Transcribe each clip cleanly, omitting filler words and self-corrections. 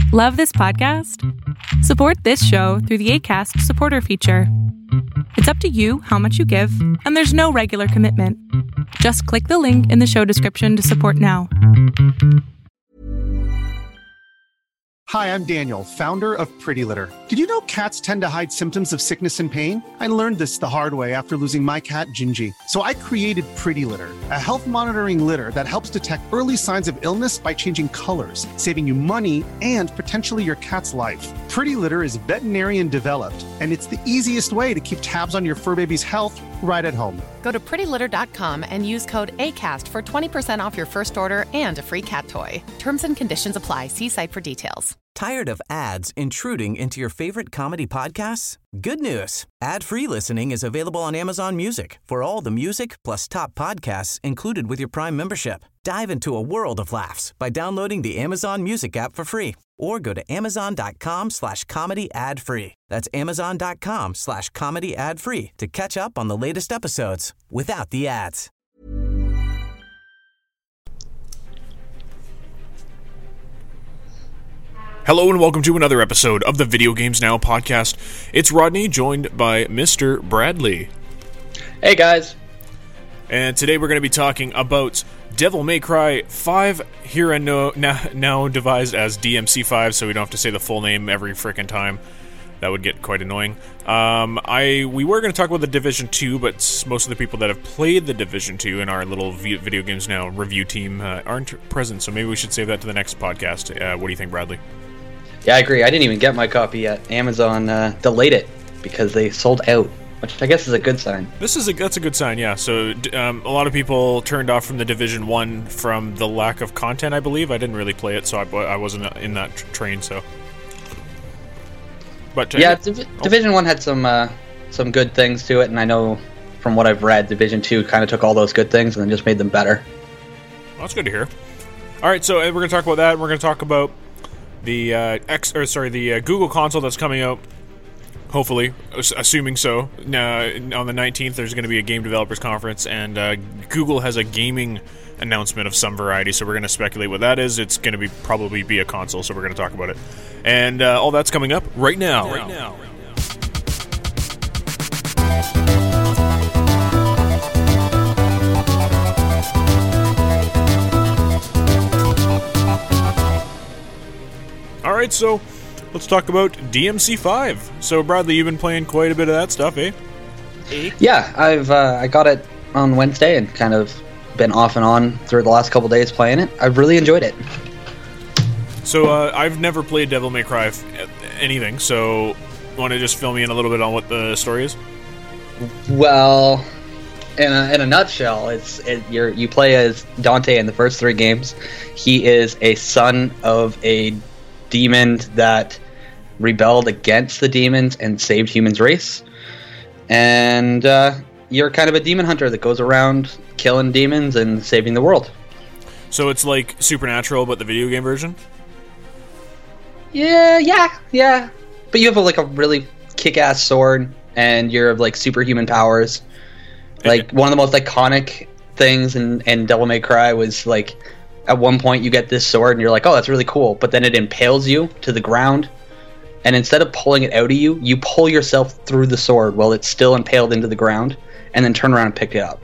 Love this podcast? Support this show through the Acast supporter feature. It's up to you how much you give, and there's no regular commitment. Just click the link in the show description to support now. Hi, I'm Daniel, founder of Pretty Litter. Did you know cats tend to hide symptoms of sickness and pain? I learned this the hard way after losing my cat, Gingy. So I created Pretty Litter, a health monitoring litter that helps detect early signs of illness by changing colors, saving you money and potentially your cat's life. Pretty Litter is veterinarian developed, and it's the easiest way to keep tabs on your fur baby's health right at home. Go to prettylitter.com and use code ACAST for 20% off your first order and a free cat toy. Terms and conditions apply. See site for details. Tired of ads intruding into your favorite comedy podcasts? Good news. Ad-free listening is available on Amazon Music for all the music plus top podcasts included with your Prime membership. Dive into a world of laughs by downloading the Amazon Music app for free or go to amazon.com/comedy ad-free. That's amazon.com/comedy ad-free to catch up on the latest episodes without the ads. Hello and welcome to another episode of the Video Games Now podcast. It's Rodney, joined by Mr. Bradley. Hey guys. And today we're going to be talking about Devil May Cry 5, here and now devised as DMC5, so we don't have to say the full name every frickin' time. That would get quite annoying. We were going to talk about the Division 2, but most of the people that have played the Division 2 in our little Video Games Now review team aren't present, so maybe we should save that to the next podcast. What do you think, Bradley? Yeah, I agree. I didn't even get my copy yet. Amazon delayed it because they sold out, which I guess is a good sign. That's a good sign, yeah. So a lot of people turned off from the Division 1 from the lack of content, I believe. I didn't really play it, so I wasn't in that train, so... But yeah, Division 1 had some good things to it, and I know from what I've read, Division 2 kind of took all those good things and then just made them better. Well, that's good to hear. All right, so we're going to talk about that. We're going to talk about the Google console that's coming out. Hopefully, assuming so. On the 19th, there's going to be a game developers conference, and Google has a gaming announcement of some variety, so we're going to speculate what that is. It's going to probably be a console, so we're going to talk about it. And all that's coming up right now. All right, so let's talk about DMC5. So, Bradley, you've been playing quite a bit of that stuff, eh? Yeah, I got it on Wednesday and kind of been off and on through the last couple days playing it. I've really enjoyed it. So, I've never played Devil May Cry anything, so want to just fill me in a little bit on what the story is? Well, in a nutshell, you play as Dante in the first 3 games. He is a son of a demon that rebelled against the demons and saved humans' race. And you're kind of a demon hunter that goes around killing demons and saving the world. So it's like Supernatural, but the video game version? Yeah. But you have a really kick-ass sword, and you're of superhuman powers. One of the most iconic things in Devil May Cry was at one point you get this sword and you're like, oh, that's really cool, but then it impales you to the ground, and instead of pulling it out of you, you pull yourself through the sword while it's still impaled into the ground, and then turn around and pick it up.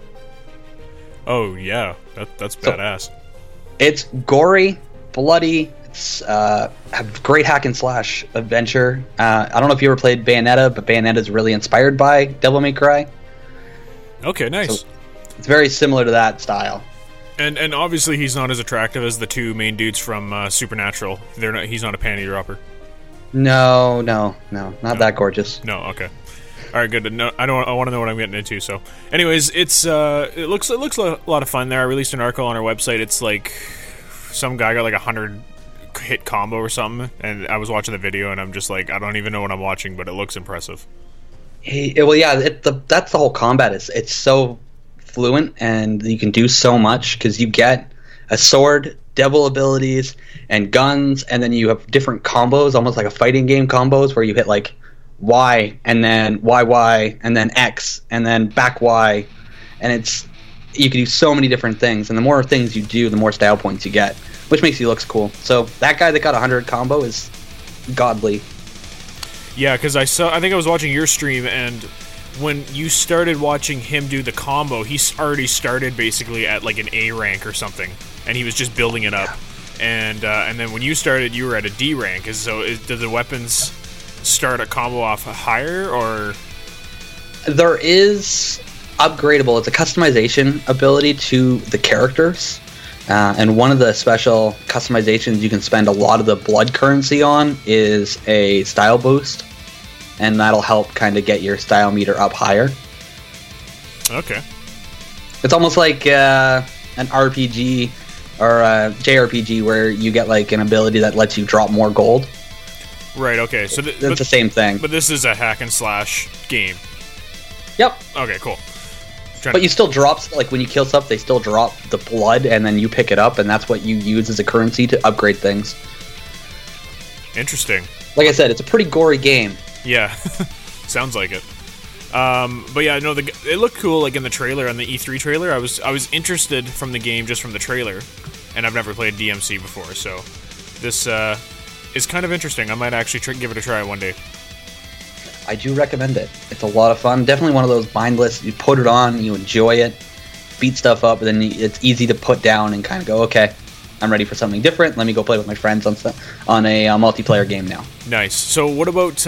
Oh yeah, that's badass. It's gory, bloody. It's a great hack and slash adventure. I don't know if you ever played Bayonetta, but Bayonetta is really inspired by Devil May Cry. Okay, nice. So it's very similar to that style. And obviously he's not as attractive as the 2 main dudes from Supernatural. He's not a panty dropper. No, not that gorgeous. No, okay. All right, good. No, I want to know what I'm getting into. So, anyways, it looks a lot of fun there. I released an article on our website. It's like some guy got 100 hit combo or something, and I was watching the video, and I'm just like, I don't even know what I'm watching, but it looks impressive. Well, yeah, that's the whole combat. It's so fluent, and you can do so much because you get a sword, devil abilities, and guns, and then you have different combos, almost like a fighting game combos, where you hit Y, and then Y, and then X, and then back Y, and you can do so many different things, and the more things you do, the more style points you get. which makes he looks cool. So that guy that got 100 combo is godly. Yeah, because I think I was watching your stream, and when you started watching him do the combo, he already started basically at like an A rank or something, and he was just building it up. And then when you started, you were at a D rank. Do the weapons start a combo off higher, or? There is upgradable. It's a customization ability to the characters. And one of the special customizations you can spend a lot of the blood currency on is a style boost. And that'll help kind of get your style meter up higher. Okay. It's almost like an RPG or a JRPG where you get like an ability that lets you drop more gold. Right, okay. So it's the same thing. But this is a hack and slash game. Yep. Okay, cool. But you still drop, like when you kill stuff, they still drop the blood and then you pick it up, and that's what you use as a currency to upgrade things. Interesting. Like I said, it's a pretty gory game. Yeah, sounds like it. But yeah, no, it looked cool. Like in the trailer, on the E3 trailer, I was interested from the game just from the trailer, and I've never played DMC before, so this is kind of interesting. I might actually give it a try one day. I do recommend it. It's a lot of fun. Definitely one of those mindless. You put it on, you enjoy it, beat stuff up, and then it's easy to put down and kind of go, okay, I'm ready for something different. Let me go play with my friends on a multiplayer game now. Nice. So what about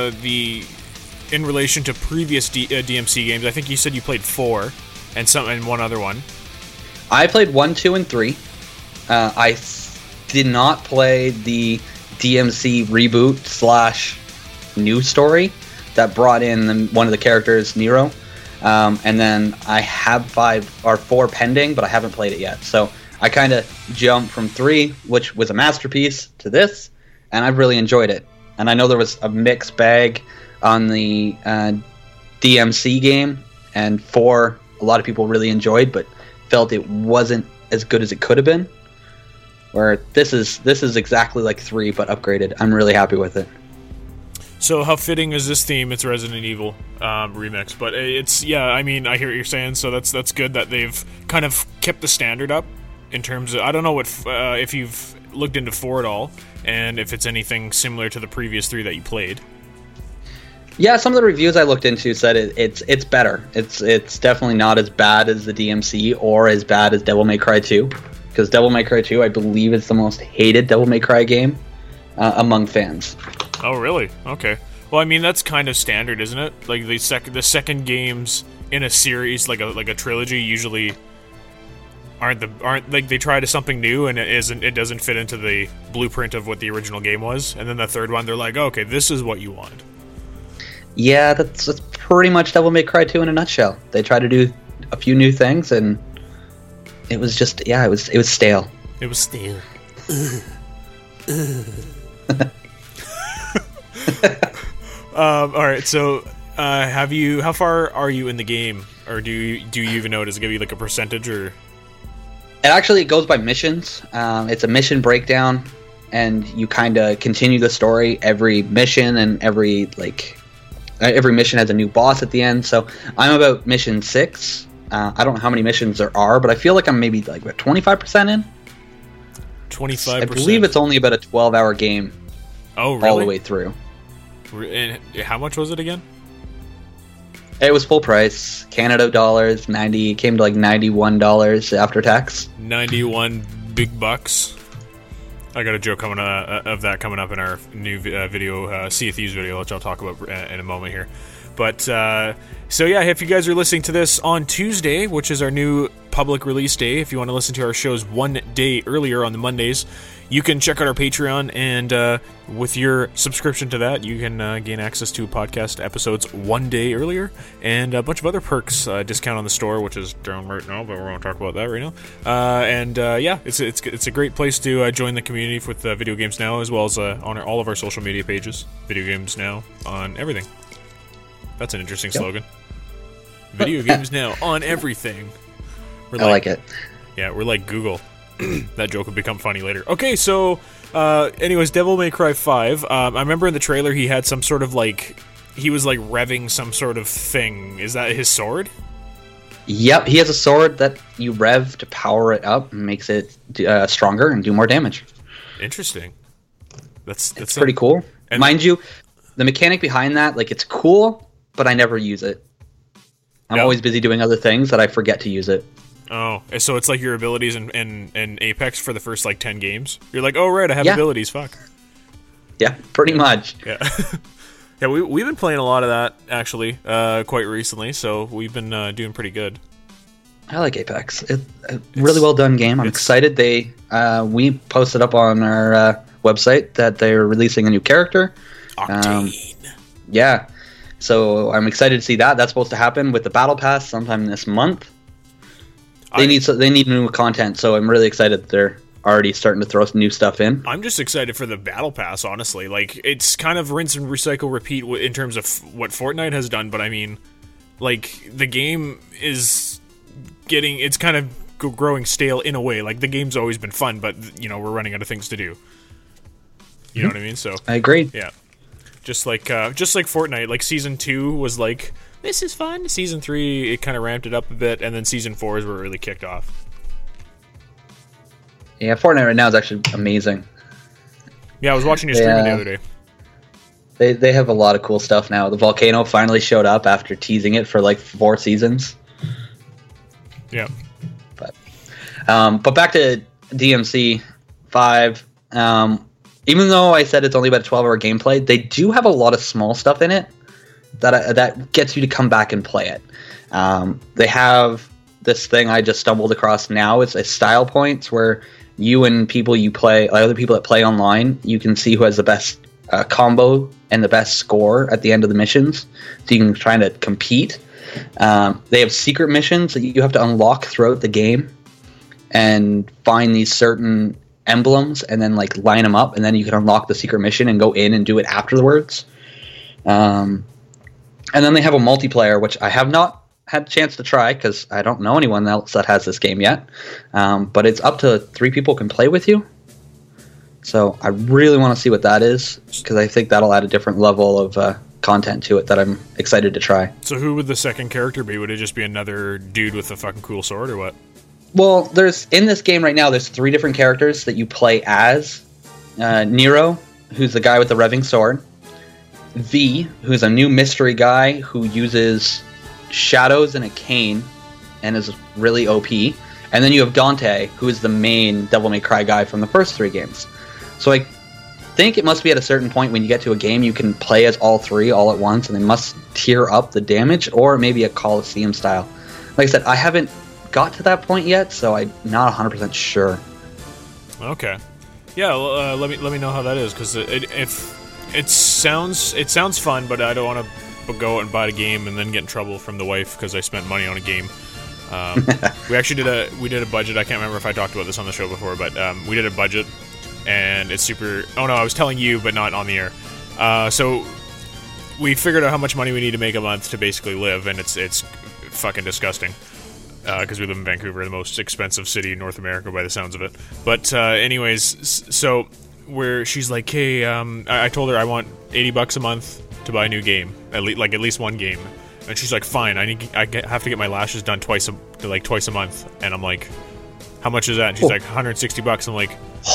in relation to previous DMC games? I think you said you played 4 and one other one. I played 1, 2, and 3. I did not play the DMC reboot / new story that brought in one of the characters, Nero. And then I have 5 or 4 pending, but I haven't played it yet. So I kind of jumped from 3, which was a masterpiece, to this, and I've really enjoyed it. And I know there was a mixed bag on the DMC game, and 4 a lot of people really enjoyed, but felt it wasn't as good as it could have been. Where this is exactly like 3, but upgraded. I'm really happy with it. So how fitting is this theme? It's Resident Evil remix, but it's, yeah, I mean, I hear what you're saying, so that's good that they've kind of kept the standard up in terms of, I don't know what if you've looked into 4 at all, and if it's anything similar to the previous 3 that you played. Yeah, some of the reviews I looked into said it's better. It's definitely not as bad as the DMC or as bad as Devil May Cry 2, because Devil May Cry 2, I believe, is the most hated Devil May Cry game among fans. Oh, really? Okay. Well, I mean, that's kind of standard, isn't it? Like the second games in a series, like a trilogy, usually aren't like, they try to something new and it doesn't fit into the blueprint of what the original game was, and then the third one they're like, oh, okay, this is what you want. Yeah, that's pretty much Devil May Cry 2 in a nutshell. They tried to do a few new things, and it was just, yeah, it was stale. It was stale. All right, so how far are you in the game, or do you even know? Does it give you like a percentage, or? It goes by missions. It's a mission breakdown, and you kind of continue the story every mission, and every mission has a new boss at the end. So I'm about mission 6. I don't know how many missions there are, but I feel like I'm maybe like 25% in. 25%. I believe it's only about a 12-hour game. Oh, really? All the way through. And how much was it again? It was full price, Canada dollars, came to like $91 after tax. 91 big bucks. I got a joke coming of that coming up in our new video, Sea of Thieves video, which I'll talk about in a moment here. But so yeah, if you guys are listening to this on Tuesday, which is our new public release day, if you want to listen to our shows one day earlier on the Mondays, you can check out our Patreon, and with your subscription to that, you can gain access to podcast episodes one day earlier, and a bunch of other perks, discount on the store, which is down right now, but we're going to talk about that right now. Yeah, it's a great place to join the community with Video Games Now, as well as on all of our social media pages. Video Games Now on everything. That's an interesting slogan. Video Games Now on everything. I like it. Yeah, we're like Google. That joke would become funny later. Okay, so anyways, Devil May Cry 5. I remember in the trailer he had some sort of he was revving some sort of thing. Is that his sword? Yep, he has a sword that you rev to power it up and makes it stronger and do more damage. Interesting. That's pretty cool. And mind you, the mechanic behind that, like, it's cool, but I never use it. I'm always busy doing other things that I forget to use it. Oh, so it's like your abilities in Apex for the first, like, 10 games? You're like, oh, right, I have abilities, fuck. Yeah, pretty much. Yeah. Yeah, we've been playing a lot of that, actually, quite recently, so we've been doing pretty good. I like Apex. It's a really well done game. I'm excited. We posted up on our website that they're releasing a new character. Octane. Yeah. So I'm excited to see that. That's supposed to happen with the Battle Pass sometime this month. They need new content, so I'm really excited that they're already starting to throw some new stuff in. I'm just excited for the Battle Pass, honestly. Like, it's kind of rinse and recycle repeat in terms of what Fortnite has done, but I mean, like, the game is it's kind of growing stale in a way. Like, the game's always been fun, but, you know, we're running out of things to do. You know what I mean? So I agree. Yeah. Just like Fortnite, like, Season 2 was like, this is fun. Season 3, it kind of ramped it up a bit, and then Season 4 is where it really kicked off. Yeah, Fortnite right now is actually amazing. Yeah, I was watching you stream it the other day. They have a lot of cool stuff now. The volcano finally showed up after teasing it for like 4 seasons. Yeah. But back to DMC 5. Even though I said it's only about a 12-hour gameplay, they do have a lot of small stuff in it that gets you to come back and play it. They have this thing I just stumbled across now. It's a style points where you and people you play, other people that play online, you can see who has the best combo and the best score at the end of the missions. So you can try to compete. They have secret missions that you have to unlock throughout the game and find these certain emblems and then like line them up, and then you can unlock the secret mission and go in and do it afterwards. And then they have a multiplayer, which I have not had a chance to try because I don't know anyone else that has this game yet. But it's up to 3 people can play with you. So I really want to see what that is because I think that'll add a different level of content to it that I'm excited to try. So who would the second character be? Would it just be another dude with a fucking cool sword or what? Well, in this game right now, there's 3 different characters that you play as. Nero, who's the guy with the revving sword. V, who's a new mystery guy who uses shadows and a cane and is really OP. And then you have Dante, who is the main Devil May Cry guy from the first 3 games. So I think it must be at a certain point when you get to a game you can play as all 3 all at once, and they must tier up the damage, or maybe a Coliseum style. Like I said, I haven't got to that point yet, so I'm not 100% sure. Okay. Yeah, let me know how that is, because it sounds fun, but I don't want to go out and buy a game and then get in trouble from the wife because I spent money on a game. We actually did a budget. I can't remember if I talked about this on the show before, but we did a budget, and it's super. Oh no, I was telling you, but not on the air. So we figured out how much money we need to make a month to basically live, and it's fucking disgusting. Because we live in Vancouver, the most expensive city in North America by the sounds of it. But anyways, so she's like, hey, I told her I want $80 a month to buy a new game, at least one game. And she's like, fine, I have to get my lashes done twice a month. And I'm like, how much is that? And she's like, $160. I'm like,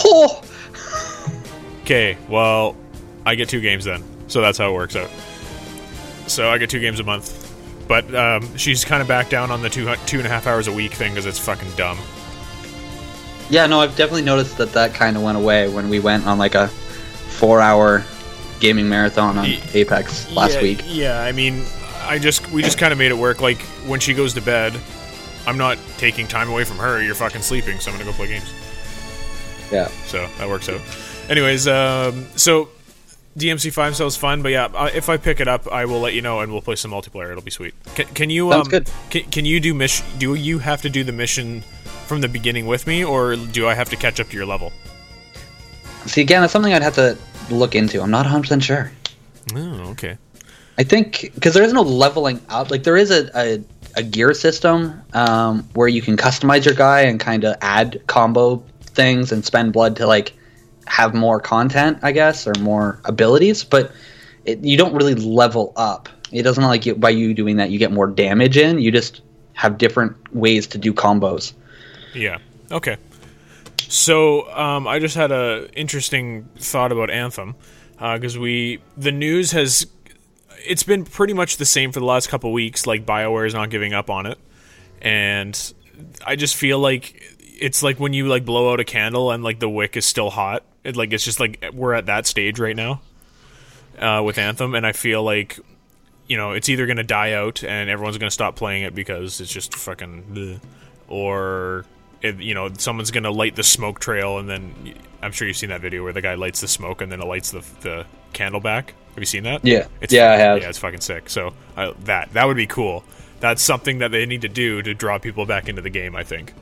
okay, well, I get 2 games then. So that's how it works out. So I get 2 games a month. But she's kind of back down on the 2.5 hours a week thing because it's fucking dumb. Yeah, no, I've definitely noticed that kind of went away when we went on like a 4-hour gaming marathon on Apex last week. Yeah, I mean, we just kind of made it work. Like, when she goes to bed, I'm not taking time away from her. You're fucking sleeping, so I'm going to go play games. Yeah. So that works out. Anyways, so DMC5 sounds fun, but yeah, if I pick it up, I will let you know, and we'll play some multiplayer. It'll be sweet. Can you? Sounds good. Can you do mission? Do you have to do the mission from the beginning with me, or do I have to catch up to your level? See, again, it's something I'd have to look into. I'm not 100% sure. Oh, okay. I think because there is no leveling up. Like there is a gear system where you can customize your guy and kind of add combo things and spend blood to like have more content, I guess, or more abilities, but you don't really level up. It doesn't like by you doing that you get more damage in. You just have different ways to do combos. Yeah. Okay. So I just had a interesting thought about Anthem, because the news has, it's been pretty much the same for the last couple weeks. Like, BioWare is not giving up on it, and I just feel like it's like when you like blow out a candle and like the wick is still hot. It's just like we're at that stage right now with Anthem, and I feel like, you know, it's either going to die out and everyone's going to stop playing it because it's just fucking bleh, or you know, someone's going to light the smoke trail, and then I'm sure you've seen that video where the guy lights the smoke and then it lights the candle back. Have you seen that? Yeah. I have. Yeah, it's fucking sick. So that would be cool. That's something that they need to do to draw people back into the game, I think.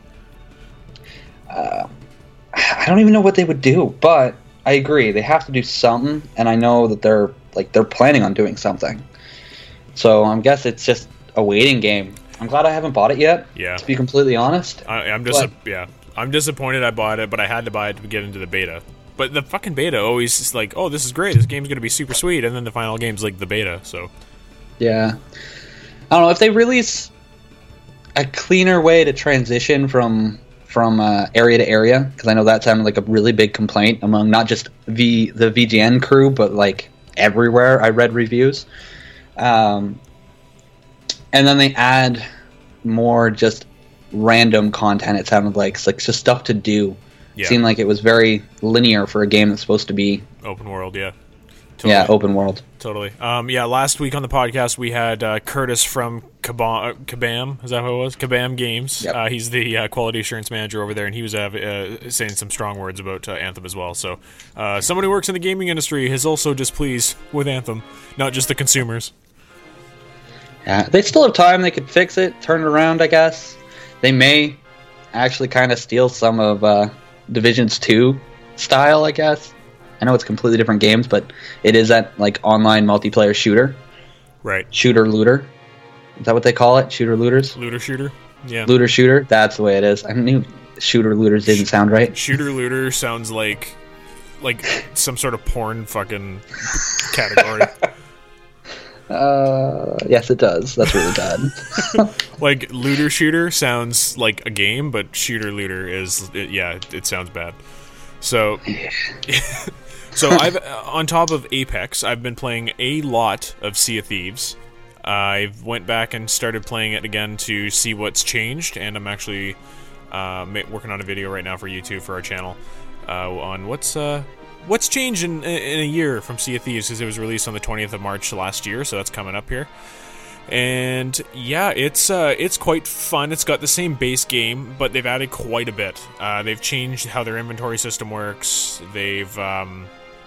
I don't even know what they would do, but I agree. They have to do something, and I know that they're planning on doing something. So I guess it's just a waiting game. I'm glad I haven't bought it yet. Yeah. To be completely honest. I'm disappointed I bought it, but I had to buy it to get into the beta. But the fucking beta always is like, oh, this is great. This game's gonna be super sweet, and then the final game's like the beta. So. Yeah. I don't know if they release a cleaner way to transition from area to area, because I know that sounded like a really big complaint among not just the VGN crew, but like everywhere I read reviews. And then they add more just random content. It sounded like it's like just stuff to do. Yeah. It seemed like it was very linear for a game that's supposed to be open world. Yeah. Totally. Yeah, open world. Totally. Last week on the podcast we had Curtis from Kabam. Is that who it was? Kabam Games. Yep. He's the quality assurance manager over there, and he was saying some strong words about Anthem as well. So someone who works in the gaming industry is also displeased with Anthem, not just the consumers. Yeah, they still have time. They could fix it, turn it around, I guess. They may actually kind of steal some of Division's 2 style, I guess. I know it's completely different games, but it is that like online multiplayer shooter. Right. Shooter looter. Is that what they call it? Shooter looters? Looter shooter. Yeah. Looter shooter. That's the way it is. I knew shooter looters didn't sound right. Shooter looter sounds like some sort of porn fucking category. Yes, it does. That's really bad. Like looter shooter sounds like a game, but shooter looter it sounds bad. So, so I've on top of Apex, I've been playing a lot of Sea of Thieves. I went back and started playing it again to see what's changed, and I'm actually working on a video right now for YouTube for our channel on what's changed in a year from Sea of Thieves, because it was released on the 20th of March last year, so that's coming up here. And yeah, it's quite fun. It's got the same base game, but they've added quite a bit. They've changed how their inventory system works. There's the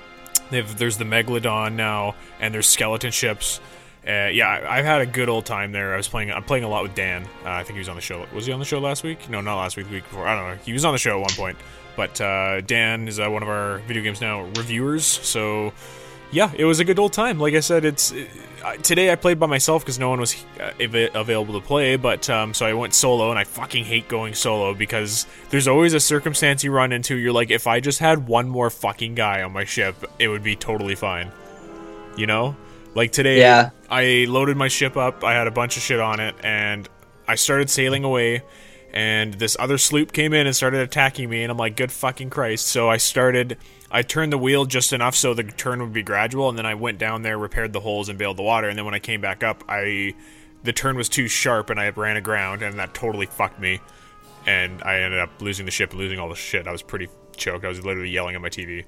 Megalodon now, and there's skeleton ships. I've had a good old time there. I'm playing a lot with Dan. I think he was on the show. Was he on the show last week? No, not last week. The week before. I don't know. He was on the show at one point. But Dan is one of our Video Games Now reviewers. So yeah, it was a good old time. Like I said, today I played by myself because no one was available to play. But so I went solo, and I fucking hate going solo because there's always a circumstance you run into. You're like, if I just had one more fucking guy on my ship, it would be totally fine. You know? Like today, yeah. I loaded my ship up, I had a bunch of shit on it, and I started sailing away, and this other sloop came in and started attacking me, and I'm like, good fucking Christ. So I turned the wheel just enough so the turn would be gradual, and then I went down there, repaired the holes, and bailed the water, and then when I came back up, the turn was too sharp, and I ran aground, and that totally fucked me, and I ended up losing the ship and losing all the shit. I was pretty choked. I was literally yelling at my TV.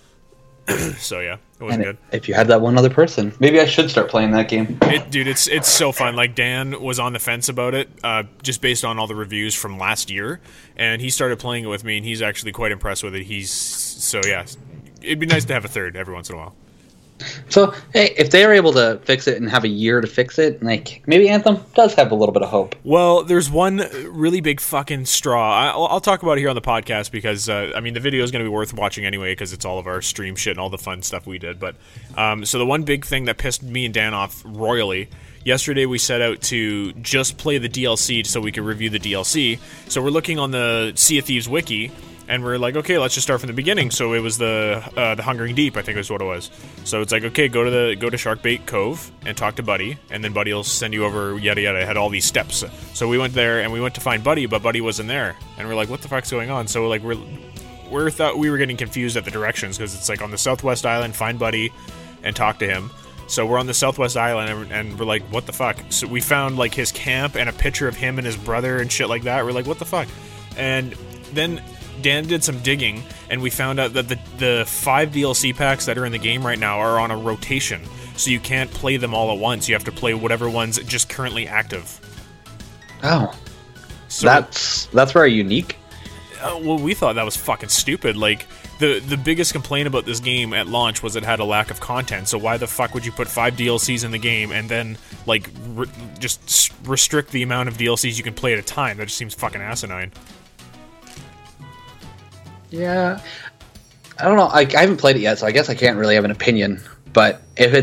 So yeah, it wasn't good. If you had that one other person, maybe I should start playing that game. It's so fun. Like Dan was on the fence about it, just based on all the reviews from last year, and he started playing it with me, and he's actually quite impressed with it. It'd be nice to have a third every once in a while. So, hey, if they are able to fix it and have a year to fix it, like maybe Anthem does have a little bit of hope. Well, there's one really big fucking straw. I'll talk about it here on the podcast because, the video is going to be worth watching anyway because it's all of our stream shit and all the fun stuff we did. But so the one big thing that pissed me and Dan off royally, yesterday we set out to just play the DLC so we could review the DLC. So we're looking on the Sea of Thieves wiki, And we're like, okay, let's just start from the beginning. So it was the Hungering Deep, I think is what it was. So it's like, okay, go to Sharkbait Cove and talk to Buddy, and then Buddy will send you over yada yada. It had all these steps. So we went there and we went to find Buddy, but Buddy wasn't there. And we're like, what the fuck's going on? So like we thought we were getting confused at the directions, because it's like on the Southwest Island, find Buddy and talk to him. So we're on the Southwest Island and we're like, what the fuck? So we found like his camp and a picture of him and his brother and shit like that. We're like, what the fuck? And then Dan did some digging, and we found out that the 5 DLC packs that are in the game right now are on a rotation, so you can't play them all at once. You have to play whatever one's just currently active. Oh. So, that's very unique. Well, we thought that was fucking stupid. Like, the biggest complaint about this game at launch was it had a lack of content, so why the fuck would you put 5 DLCs in the game and then, like, just restrict the amount of DLCs you can play at a time? That just seems fucking asinine. Yeah, I don't know. I haven't played it yet, so I guess I can't really have an opinion. But if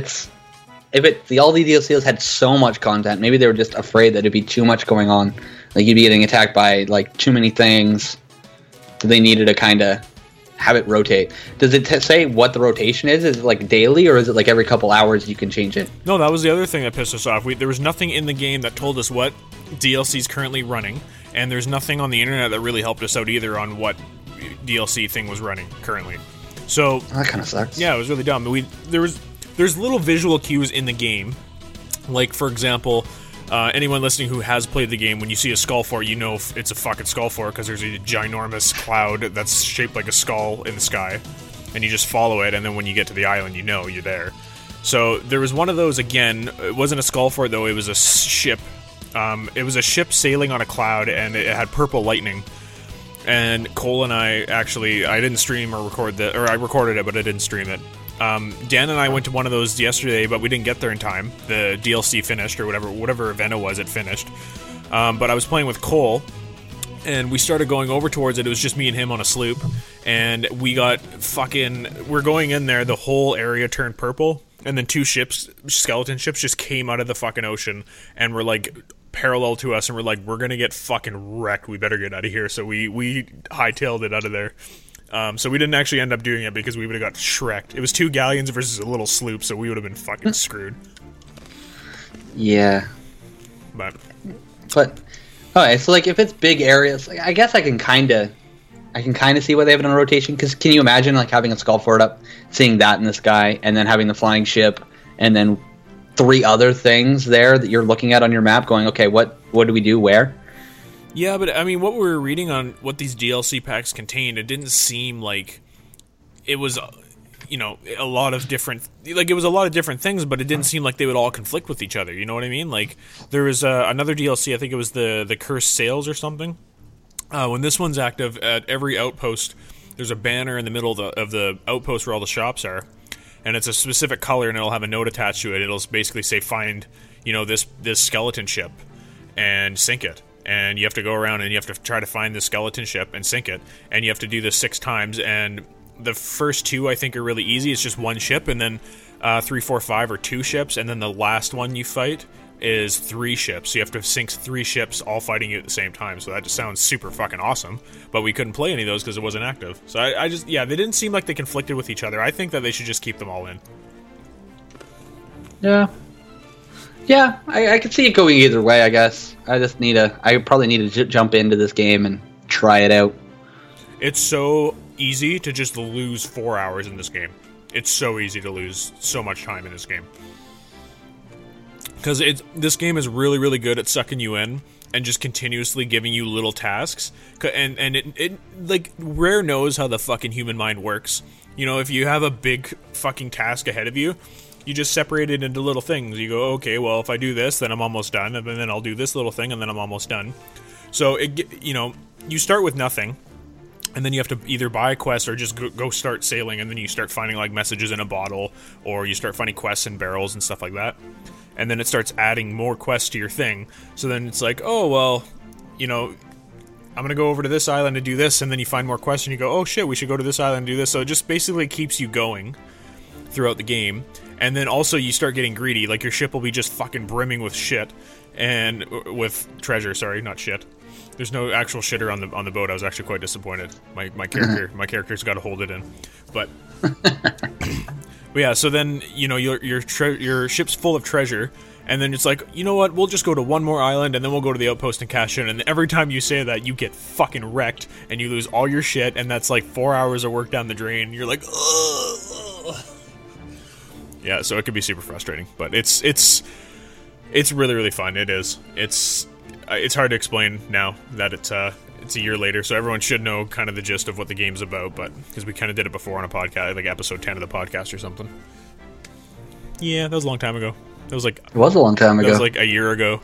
all the DLCs had so much content, maybe they were just afraid that it'd be too much going on. Like, you'd be getting attacked by like too many things. So they needed to kind of have it rotate. Does it say what the rotation is? Is it like daily, or is it like every couple hours you can change it? No, that was the other thing that pissed us off. There was nothing in the game that told us what DLC is currently running, and there's nothing on the internet that really helped us out either on what DLC thing was running currently. So that kind of sucks. Yeah, it was really dumb. There's little visual cues in the game, like for example, anyone listening who has played the game, when you see a skull fort, you know it's a fucking skull fort because there's a ginormous cloud that's shaped like a skull in the sky, and you just follow it, and then when you get to the island, you know you're there. So there was one of those again. It wasn't a skull fort though. It was a ship. It was a ship sailing on a cloud, and it had purple lightning. And Cole and I didn't stream or record I recorded it, but I didn't stream it. Dan and I went to one of those yesterday, but we didn't get there in time. The DLC finished, or whatever event it was, it finished. But I was playing with Cole, and we started going over towards it. It was just me and him on a sloop, and we're going in there, the whole area turned purple, and then 2 skeleton ships just came out of the fucking ocean, and were like parallel to us, and we're like, we're gonna get fucking wrecked, we better get out of here. So we hightailed it out of there. So we didn't actually end up doing it because we would have got shreked. It was 2 galleons versus a little sloop, so we would have been fucking screwed. Yeah. But okay, so like if it's big areas, like, I guess I can kind of see why they have it on rotation, because can you imagine like having a skull fort up, seeing that in the sky, and then having the flying ship, and then 3 other things there that you're looking at on your map going, okay, what do we do where? Yeah, but I mean, what we were reading on what these DLC packs contained, it didn't seem like it was, a lot of different, like it was a lot of different things, but it didn't seem like they would all conflict with each other, you know what I mean? Like, there was another DLC, I think it was the Cursed Sails or something. When this one's active, at every outpost, there's a banner in the middle of the outpost where all the shops are. And it's a specific color, and it'll have a note attached to it. It'll basically say, find, this skeleton ship and sink it. And you have to go around and you have to try to find the skeleton ship and sink it. And you have to do this 6 times. And the first 2, I think, are really easy. It's just 1 ship. And then 3, 4, 5 are 2 ships. And then the last one you fight is 3 ships. So you have to sink 3 ships all fighting you at the same time. So that just sounds super fucking awesome. But we couldn't play any of those because it wasn't active. So I just, they didn't seem like they conflicted with each other. I think that they should just keep them all in. Yeah. Yeah, I could see it going either way, I guess. I probably need to jump into this game and try it out. It's so easy to just lose 4 hours in this game. It's so easy to lose so much time in this game. Because this game is really, really good at sucking you in and just continuously giving you little tasks. And it like, Rare knows how the fucking human mind works. If you have a big fucking task ahead of you, you just separate it into little things. You go, okay, well, if I do this, then I'm almost done. And then I'll do this little thing, and then I'm almost done. So, you start with nothing. And then you have to either buy a quest or just go start sailing, and then you start finding like messages in a bottle, or you start finding quests in barrels and stuff like that. And then it starts adding more quests to your thing. So then it's like, oh, well, I'm going to go over to this island to do this, and then you find more quests, and you go, oh shit, we should go to this island and do this. So it just basically keeps you going throughout the game. And then also you start getting greedy, like your ship will be just fucking brimming with shit, and with treasure, sorry, not shit. There's no actual shitter on the boat. I was actually quite disappointed. My character's got to hold it in, but yeah. So then your ship's full of treasure, and then it's like, you know what? We'll just go to one more island, and then we'll go to the outpost and cash in. And every time you say that, you get fucking wrecked, and you lose all your shit, and that's like 4 hours of work down the drain. You're like, ugh. Yeah. So it can be super frustrating, but it's really, really fun. It is. It's hard to explain now that it's a year later, so everyone should know kind of the gist of what the game's about, but because we kind of did it before on a podcast, like episode 10 of the podcast or something. Yeah, that was a long time ago. It was a long time ago. That was like a year ago.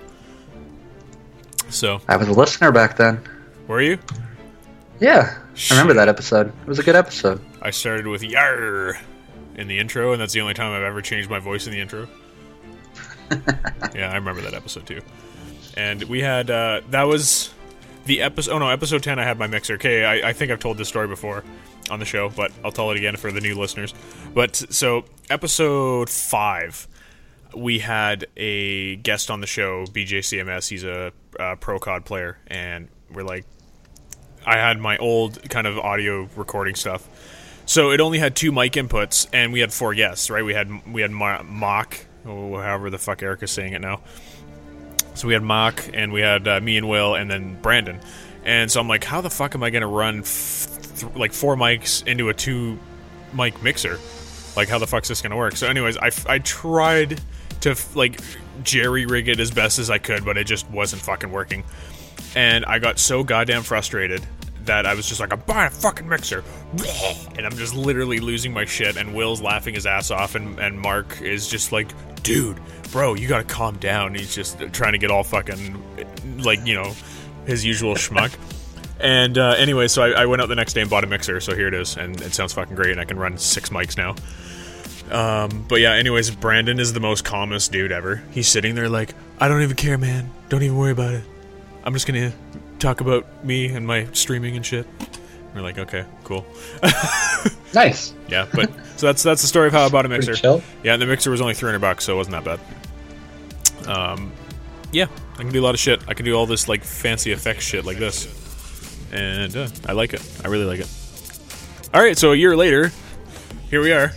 So I was a listener back then. Were you? Yeah, I remember that episode. It was a good episode. I started with "Yarr" in the intro, and that's the only time I've ever changed my voice in the intro. Yeah, I remember that episode too. And we had, that was the episode, episode 10 I had my mixer. Okay, I think I've told this story before on the show, but I'll tell it again for the new listeners. But, so, episode 5, we had a guest on the show, BJCMS, he's a pro COD player, and we're like, I had my old kind of audio recording stuff. So it only had 2 mic inputs, and we had 4 guests, right? We had Mock, or however the fuck Eric is saying it now. So we had Mock, and we had me and Will, and then Brandon. And so I'm like, how the fuck am I going to run 4 mics into a 2 mic mixer? Like, how the fuck's this going to work? So anyways, I tried to jerry rig it as best as I could, but it just wasn't fucking working. And I got so goddamn frustrated that I was just like, I'm buying a fucking mixer. And I'm just literally losing my shit, and Will's laughing his ass off, and Mark is just like, dude, bro, you gotta calm down. He's just trying to get all fucking, his usual schmuck. And anyway, so I went out the next day and bought a mixer, so here it is, and it sounds fucking great, and I can run 6 mics now. But yeah, anyways, Brandon is the most calmest dude ever. He's sitting there like, I don't even care, man. Don't even worry about it. I'm just gonna talk about me and my streaming and shit. We're like, okay, cool. Nice. Yeah, but so that's the story of how I bought a mixer. Pretty chill. Yeah, and the mixer was only $300, so it wasn't that bad. Yeah, I can do a lot of shit. I can do all this fancy effects shit like this, and I like it. I really like it. All right, so a year later, here we are.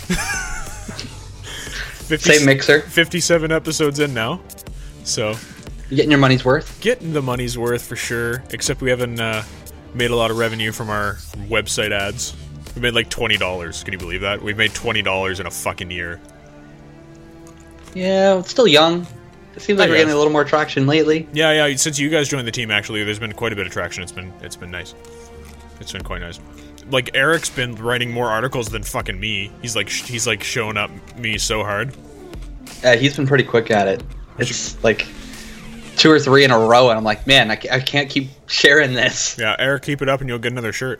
Same mixer. 57 episodes in now, so you getting your money's worth. Getting the money's worth for sure. Except we haven't made a lot of revenue from our website ads. We made like $20. Can you believe that? We've made $20 in a fucking year. Yeah, it's still young. It seems like we're getting a little more traction lately. Yeah. Since you guys joined the team, actually, there's been quite a bit of traction. It's been nice. It's been quite nice. Like, Eric's been writing more articles than fucking me. He's like showing up me so hard. Yeah, he's been pretty quick at it. It's like 2 or 3 in a row, and I'm like, man, I can't keep sharing this. Yeah, Eric, keep it up, and you'll get another shirt.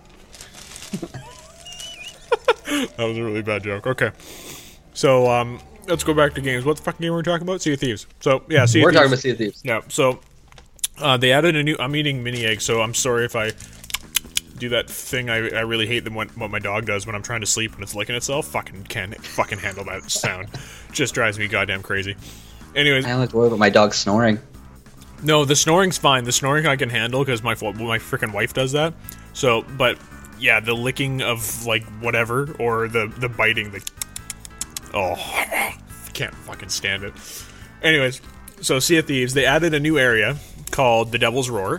That was a really bad joke. Okay, so let's go back to games. What the fucking game were we talking about? Sea of Thieves. So yeah, Sea of Thieves. We're talking about Sea of Thieves. Yeah. So they added a new. I'm eating mini eggs, so I'm sorry if I do that thing I really hate what my dog does when I'm trying to sleep and it's licking itself. Can't handle that sound. Just drives me goddamn crazy. Anyways, I only worry about my dog snoring. No, the snoring's fine. The snoring I can handle because my freaking wife does that. So, but yeah, the licking of whatever, or the biting, can't fucking stand it. Anyways, so Sea of Thieves, they added a new area called the Devil's Roar.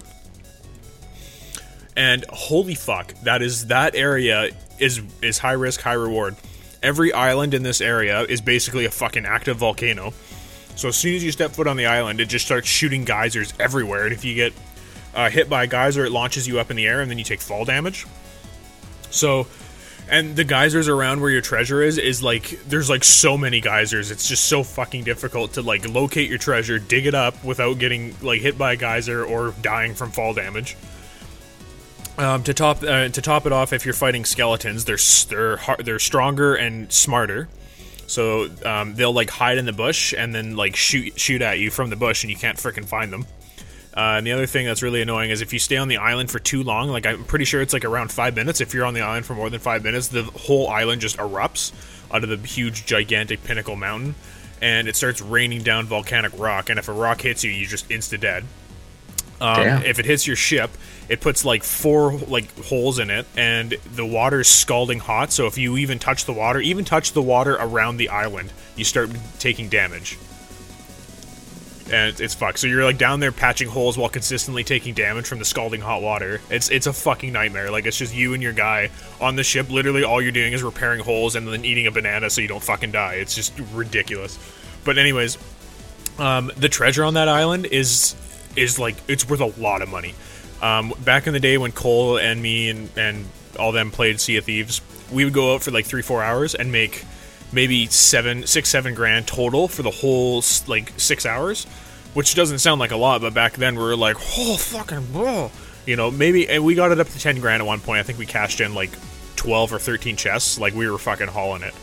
And holy fuck, that area is high risk, high reward. Every island in this area is basically a fucking active volcano. So as soon as you step foot on the island, it just starts shooting geysers everywhere. And if you get hit by a geyser, it launches you up in the air, and then you take fall damage. So, and the geysers around where your treasure is there's so many geysers. It's just so fucking difficult to locate your treasure, dig it up without getting hit by a geyser or dying from fall damage. To top it off, if you're fighting skeletons, they're stronger and smarter. So they'll hide in the bush and then shoot at you from the bush, and you can't frickin' find them. And the other thing that's really annoying is if you stay on the island for too long, I'm pretty sure it's around 5 minutes. If you're on the island for more than 5 minutes, the whole island just erupts out of the huge, gigantic pinnacle mountain, and it starts raining down volcanic rock. And if a rock hits you, you're just insta-dead. If it hits your ship, it puts like 4 like holes in it, and the water's scalding hot. So if you even touch the water around the island, you start taking damage. And it's fucked. So you're like down there patching holes while consistently taking damage from the scalding hot water. It's a fucking nightmare. Like, it's just you and your guy on the ship. Literally all you're doing is repairing holes and then eating a banana so you don't fucking die. It's just ridiculous. But anyways, the treasure on that island is like, it's worth a lot of money. Back in the day when Cole and me and all them played Sea of Thieves, we would go out for like 3-4 hours and make maybe 6-7 grand total for the whole like 6 hours, which doesn't sound like a lot, but back then we were like, oh fucking whoa, you know, maybe. And we got it up to 10 grand at one point. I think we cashed in like 12 or 13 chests. Like, we were fucking hauling it.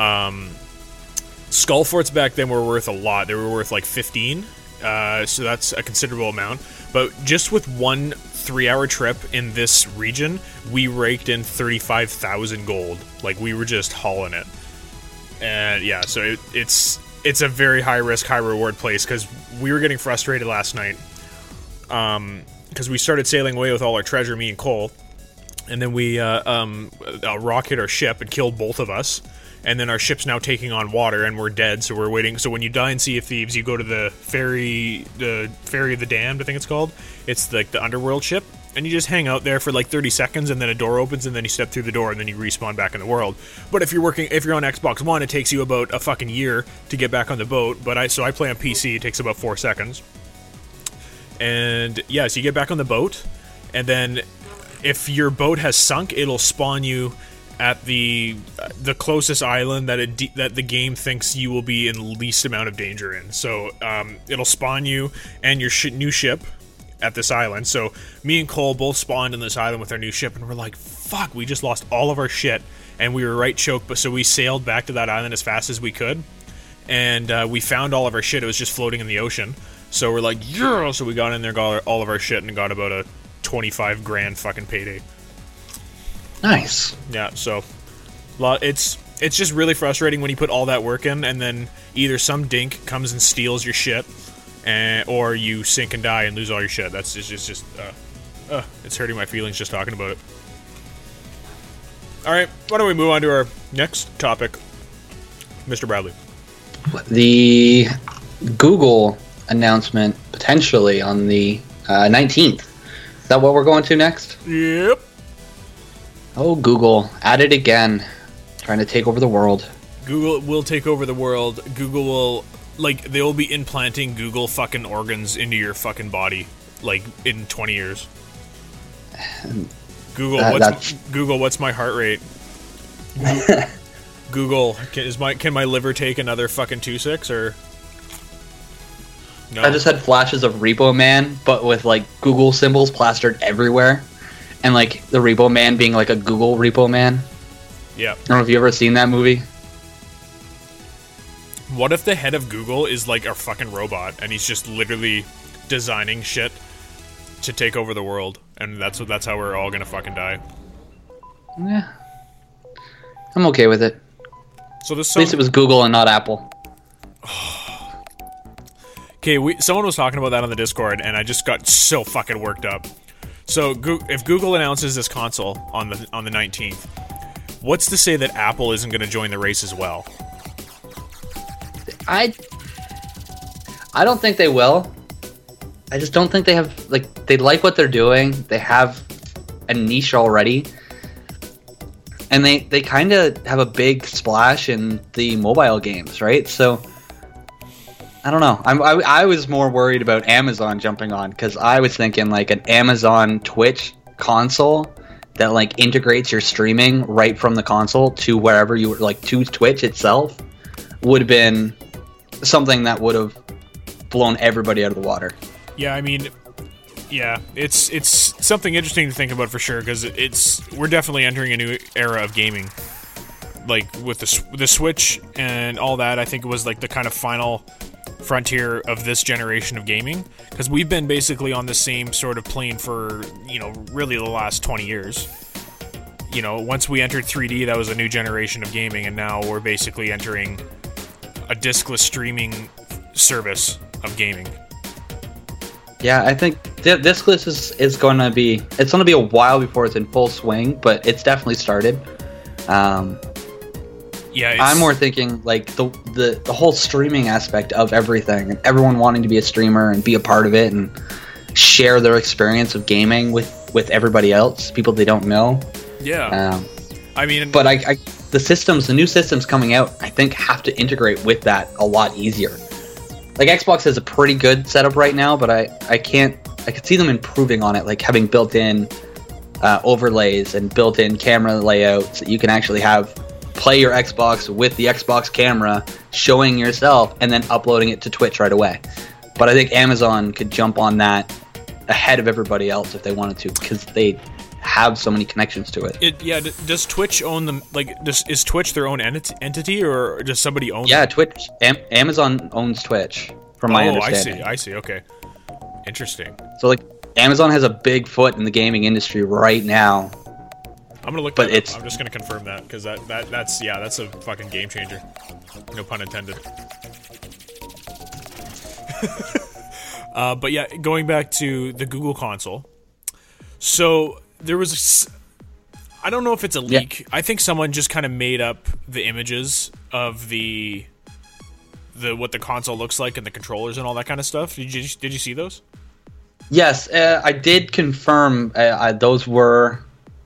Skull forts back then were worth a lot. They were worth like 15, so that's a considerable amount. But just with one 3-hour trip in this region, we raked in 35,000 gold. Like, we were just hauling it. And yeah, so it's a very high risk, high reward place, because we were getting frustrated last night. Because we started sailing away with all our treasure, me and Cole, and then a rock hit our ship and killed both of us. And then our ship's now taking on water, and we're dead, so we're waiting. So when you die in Sea of Thieves, you go to the Ferry of the Damned, I think it's called. It's like the underworld ship, and you just hang out there for like 30 seconds, and then a door opens, and then you step through the door, and then you respawn back in the world. But if you're on Xbox One, it takes you about a fucking year to get back on the boat. But I play on PC, it takes about 4 seconds. And yeah, so you get back on the boat, and then if your boat has sunk, it'll spawn you at the closest island that the game thinks you will be in least amount of danger in. So it'll spawn you and your new ship at this island. So me and Cole both spawned in this island with our new ship, and we're like, fuck, we just lost all of our shit, and we were right choked. But so we sailed back to that island as fast as we could, and we found all of our shit. It was just floating in the ocean. So we're like, yeah. So we got in there, got all of our shit, and got about a 25 grand fucking payday. Nice. Yeah, so it's just really frustrating when you put all that work in, and then either some dink comes and steals your shit, or you sink and die and lose all your shit. That's just it's hurting my feelings just talking about it. All right, why don't we move on to our next topic, Mr. Bradley? The Google announcement potentially on the 19th. Is that what we're going to next? Yep. Oh, Google, at it again, trying to take over the world. Google will take over the world. Google will, like, they will be implanting Google fucking organs into your fucking body, like, in 20 years. Google, what's my heart rate? Google, can my liver take another fucking 2.6 or? No. I just had flashes of Repo Man, but with like Google symbols plastered everywhere. And, like, the Repo Man being, like, a Google Repo Man. Yeah. I don't know if you've ever seen that movie. What if the head of Google is, like, a fucking robot, and he's just literally designing shit to take over the world, and that's how we're all gonna fucking die? Yeah. I'm okay with it. So this At least it was Google and not Apple. Okay, someone was talking about that on the Discord, and I just got so fucking worked up. So, if Google announces this console on the 19th, what's to say that Apple isn't going to join the race as well? I don't think they will. I just don't think they have, like, they like what they're doing. They have a niche already. And they kind of have a big splash in the mobile games, right? So, I don't know. I was more worried about Amazon jumping on, because I was thinking like an Amazon Twitch console that like integrates your streaming right from the console to wherever you were, like to Twitch itself, would have been something that would have blown everybody out of the water. Yeah, I mean, yeah, it's something interesting to think about for sure, because we're definitely entering a new era of gaming. Like with the Switch and all that, I think it was like the kind of final frontier of this generation of gaming, because we've been basically on the same sort of plane for, you know, really the last 20 years. You know, once we entered 3D, that was a new generation of gaming, and now we're basically entering a discless streaming service of gaming. Yeah, I think Discless is going to be, it's going to be a while before it's in full swing, but it's definitely started. I'm more thinking like the whole streaming aspect of everything, and everyone wanting to be a streamer and be a part of it and share their experience of gaming with everybody else, people they don't know. Yeah. I mean, but the new systems coming out, I think have to integrate with that a lot easier. Like Xbox has a pretty good setup right now, but I could see them improving on it, like having built-in overlays and built-in camera layouts that you can actually play your Xbox with the Xbox camera, showing yourself, and then uploading it to Twitch right away. But I think Amazon could jump on that ahead of everybody else if they wanted to, because they have so many connections to it. Does Twitch own them? Like, is Twitch their own entity, or does somebody own them? Yeah, Twitch. Amazon owns Twitch, from my understanding. I see. Okay. Interesting. So, like, Amazon has a big foot in the gaming industry right now. I'm gonna look that up. I'm just gonna confirm that, because that's a fucking game changer. No pun intended. But yeah, going back to the Google console. So there was I don't know if it's a leak. Yeah. I think someone just kind of made up the images of the what the console looks like and the controllers and all that kind of stuff. Did you see those? Yes, I did confirm those were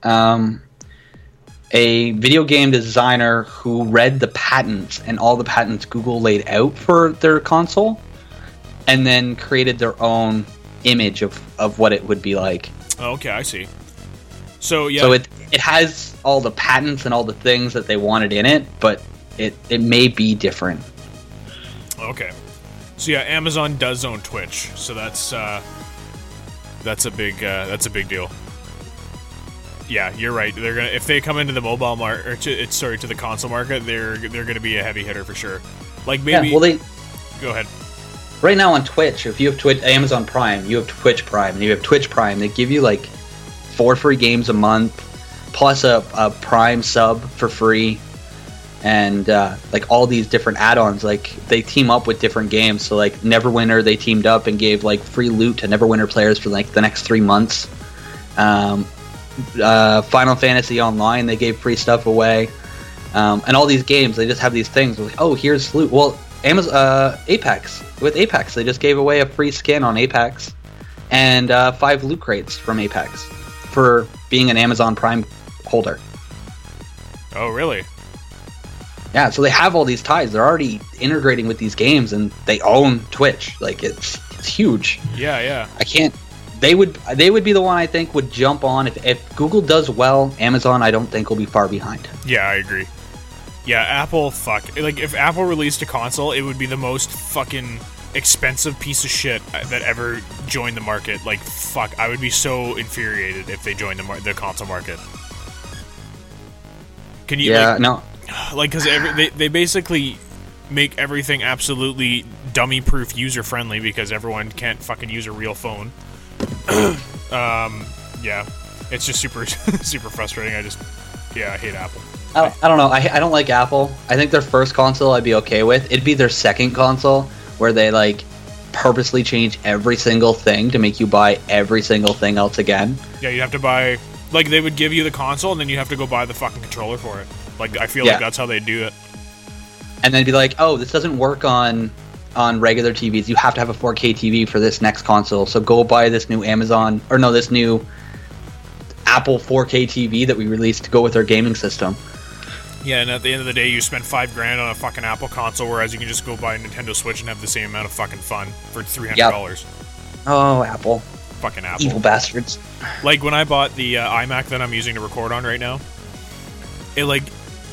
a video game designer who read the patents and all the patents Google laid out for their console, and then created their own image of what it would be like. Okay, I see. So yeah, so it has all the patents and all the things that they wanted in it, but it may be different. Okay, so yeah, Amazon does own Twitch, so that's a big deal. Yeah, you're right. They're gonna, if they come into the mobile market, or to the console market, they're gonna be a heavy hitter for sure. Like maybe. Yeah, well, go ahead. Right now on Twitch, if you have Amazon Prime, you have Twitch Prime, and you have Twitch Prime, they give you like 4 free games a month, plus a Prime sub for free, and like all these different add-ons. Like they team up with different games. So like Neverwinter, they teamed up and gave like free loot to Neverwinter players for like the next 3 months. Final Fantasy Online, they gave free stuff away, and all these games, they just have these things like, oh, here's loot. Well, Apex, with Apex, they just gave away a free skin on Apex and 5 loot crates from Apex for being an Amazon Prime holder. Oh, really? Yeah, so they have all these ties. They're already integrating with these games, and they own Twitch. Like it's huge. Yeah. They would be the one I think would jump on if Google does well. Amazon, I don't think, will be far behind. Yeah, I agree. Yeah, Apple, like if Apple released a console, it would be the most fucking expensive piece of shit that ever joined the market. Like fuck, I would be so infuriated if they joined the console market. Can you? Yeah, no. Like, because they basically make everything absolutely dummy-proof, user-friendly, because everyone can't fucking use a real phone. Yeah, it's just super frustrating. I hate Apple. I don't know. I don't like Apple. I think their first console I'd be okay with. It'd be their second console where they like purposely change every single thing to make you buy every single thing else again. Yeah, you'd have to buy, like, they would give you the console and then you have to go buy the fucking controller for it. Like, I feel like that's how they do it. And then be like, oh, this doesn't work on regular TVs. You have to have a 4K TV for this next console. So go buy this new this new Apple 4K TV that we released to go with our gaming system. Yeah, and at the end of the day, you spend $5,000 on a fucking Apple console, whereas you can just go buy a Nintendo Switch and have the same amount of fucking fun for $300. Yep. Oh, Apple. Fucking Apple. Evil bastards. Like, when I bought the iMac that I'm using to record on right now, it, like,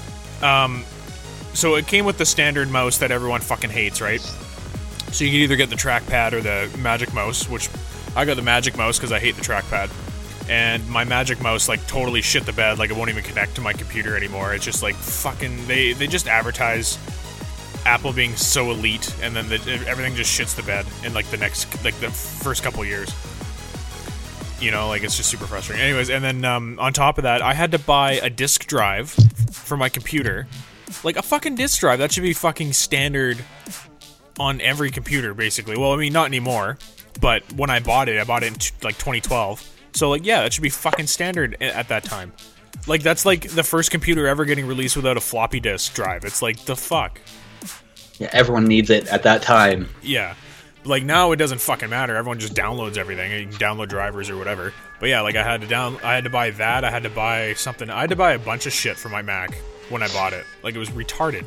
so it came with the standard mouse that everyone fucking hates, right? So you can either get the trackpad or the Magic Mouse, which I got the Magic Mouse because I hate the trackpad. And my Magic Mouse, like, totally shit the bed. Like, it won't even connect to my computer anymore. It's just, like, fucking... They just advertise Apple being so elite, and then everything just shits the bed in, like, the first couple years. You know, like, it's just super frustrating. Anyways, and then on top of that, I had to buy a disk drive for my computer. Like, a fucking disk drive. That should be fucking standard on every computer, basically. Well, I mean, not anymore. But when I bought it in like 2012. So like, yeah, that should be fucking standard at that time. Like, that's like the first computer ever getting released without a floppy disk drive. It's like, the fuck. Yeah, everyone needs it at that time. Yeah. Like, now it doesn't fucking matter. Everyone just downloads everything. You can download drivers or whatever. But yeah, like, I had to buy that. I had to buy something. I had to buy a bunch of shit for my Mac when I bought it. Like, it was retarded.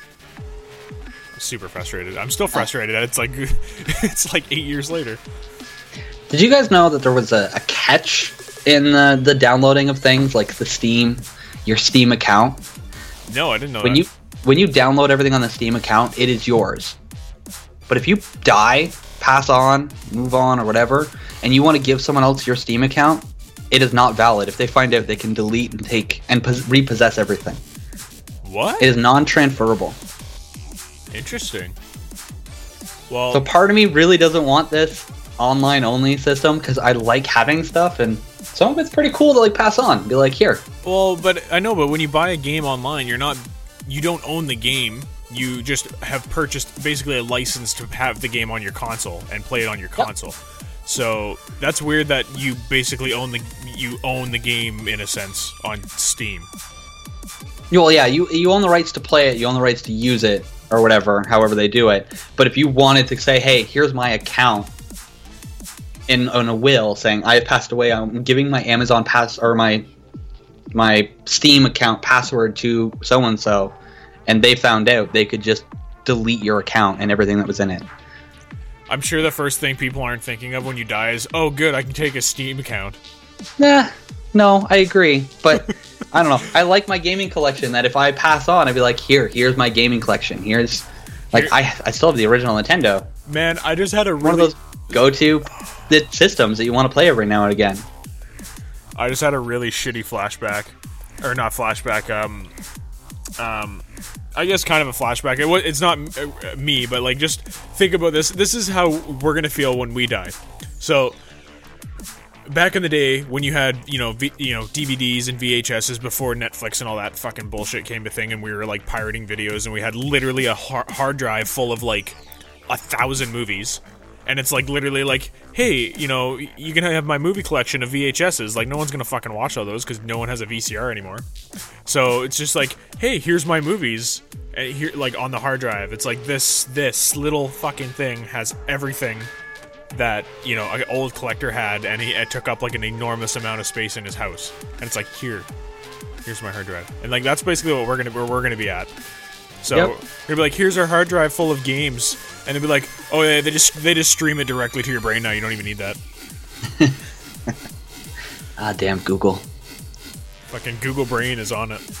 I was super frustrated. I'm still frustrated. It's like 8 years later. Did you guys know that there was a catch in the downloading of things, like your Steam account? No, I didn't know that. When you download everything on the Steam account, it is yours. But if you die, pass on, move on, or whatever, and you want to give someone else your Steam account, it is not valid. If they find out, they can delete and take and repossess everything. What? It is non-transferable. Interesting. Well, so part of me really doesn't want this online-only system because I like having stuff, and some of it's pretty cool to like pass on. Be like, here. Well, but I know, but when you buy a game online, you don't own the game. You just have purchased basically a license to have the game on your console and play it on your console. So that's weird that you basically own the game in a sense on Steam. Well, yeah, you own the rights to play it, you own the rights to use it, or whatever, however they do it. But if you wanted to say, hey, here's my account on a will saying I have passed away, I'm giving my Amazon or my Steam account password to so and so, and they found out, they could just delete your account and everything that was in it. I'm sure the first thing people aren't thinking of when you die is, oh good, I can take a Steam account. Nah, no, I agree, but I don't know. I like my gaming collection that if I pass on, I'd be like, here's my gaming collection. Here's, like, I still have the original Nintendo. Man, I just had one of those go-to the systems that you want to play every now and again. I just had a really shitty flashback, or not flashback. I guess kind of a flashback. It's not me, but like, just think about this. This is how we're gonna feel when we die. So, back in the day when you had DVDs and VHSs before Netflix and all that fucking bullshit came to thing, and we were like pirating videos, and we had literally a hard drive full of like 1,000 movies. And it's like literally like, hey, you can have my movie collection of VHSs. Like, no one's gonna fucking watch all those because no one has a VCR anymore. So it's just like, hey, here's my movies, and here, like, on the hard drive. It's like this little fucking thing has everything that an old collector had, and it took up like an enormous amount of space in his house. And it's like, here's my hard drive, and like that's basically what we're gonna be at. So they'd be like, here's our hard drive full of games. And they'd be like, oh yeah, they just stream it directly to your brain now. You don't even need that. Ah, damn Google. Fucking Google Brain is on it.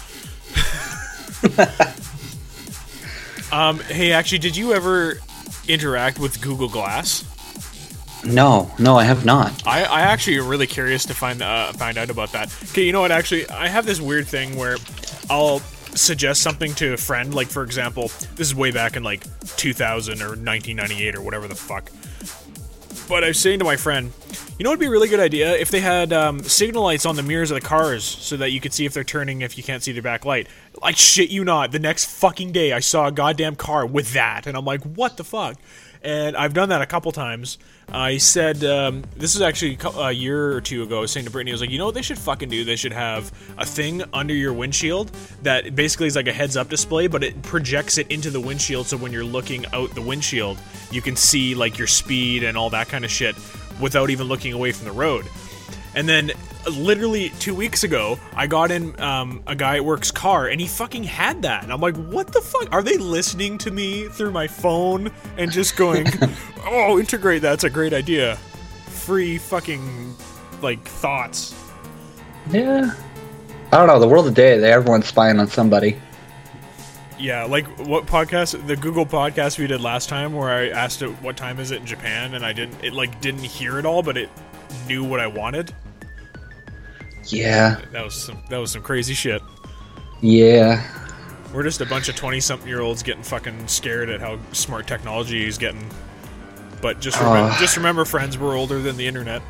Hey, actually, did you ever interact with Google Glass? No, I have not. I actually am really curious to find out about that. Okay, you know what? Actually, I have this weird thing where I'll suggest something to a friend, like, for example, this is way back in like 2000 or 1998 or whatever the fuck, but I was saying to my friend, it'd be a really good idea if they had signal lights on the mirrors of the cars so that you could see if they're turning if you can't see their back light. Like, shit you not, the next fucking day I saw a goddamn car with that, and I'm like, what the fuck? And I've done that a couple times. I said, this is actually a year or two ago, I was saying to Brittany, I was like, what they should fucking do? They should have a thing under your windshield that basically is like a heads-up display, but it projects it into the windshield, so when you're looking out the windshield, you can see like your speed and all that kind of shit without even looking away from the road. And then, literally 2 weeks ago, I got in a guy at work's car, and he fucking had that. And I'm like, what the fuck? Are they listening to me through my phone and just going, oh, integrate that's a great idea. Free fucking, like, thoughts. Yeah. I don't know, the world today, everyone's spying on somebody. Yeah, like what podcast, the Google podcast we did last time, where I asked it what time is it in Japan, and didn't hear it all, but it knew what I wanted. Yeah. That was some crazy shit. Yeah. We're just a bunch of 20-something-year-olds getting fucking scared at how smart technology is getting. But just remember, friends, we're older than the internet.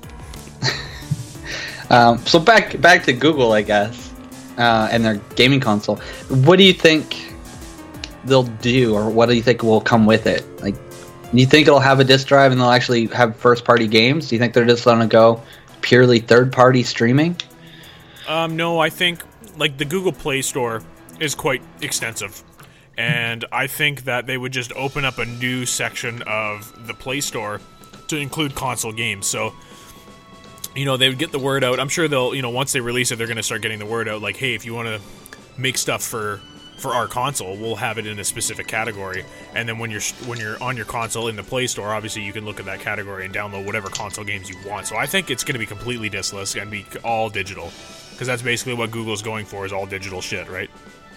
So back to Google, I guess, and their gaming console. What do you think they'll do, or what do you think will come with it? Like, Do you think it'll have a disc drive and they'll actually have first-party games? Do you think they're just going to go purely third-party streaming? No, I think like the Google Play Store is quite extensive. And I think that they would just open up a new section of the Play Store to include console games. So, they would get the word out. I'm sure they'll, once they release it, they're going to start getting the word out. Like, hey, if you want to make stuff for our console, we'll have it in a specific category. And then when you're on your console in the Play Store, obviously you can look at that category and download whatever console games you want. So I think it's going to be completely discless and be all digital. Because that's basically what Google's going for, is all digital shit, right?